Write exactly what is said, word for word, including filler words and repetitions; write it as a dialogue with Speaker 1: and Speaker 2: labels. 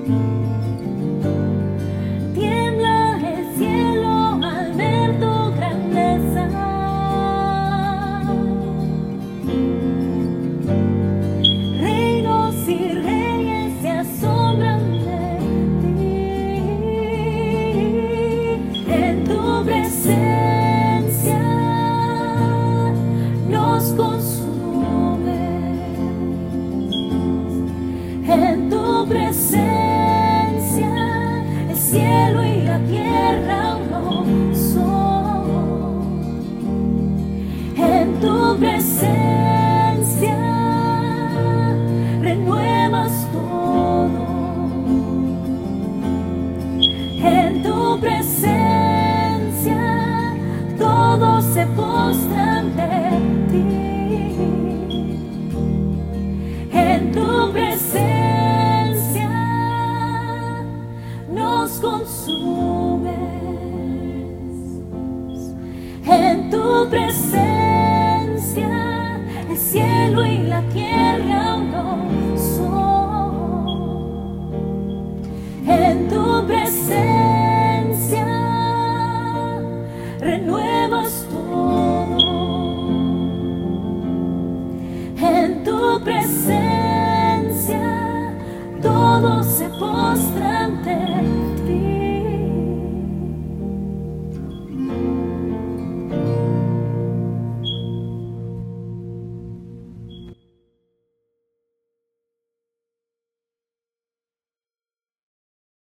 Speaker 1: Tiembla el cielo al ver tu grandeza. Reinos y reyes se asombran de ti. En tu presencia nos consumes. En tu presencia el cielo y la tierra uno son. En tu presencia renuevas todo. En tu presencia todos se postran ante ti. En tu presencia nos consumes. En tu presencia